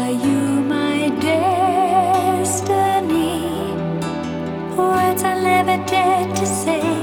Are you my destiny? Words I never dared to say.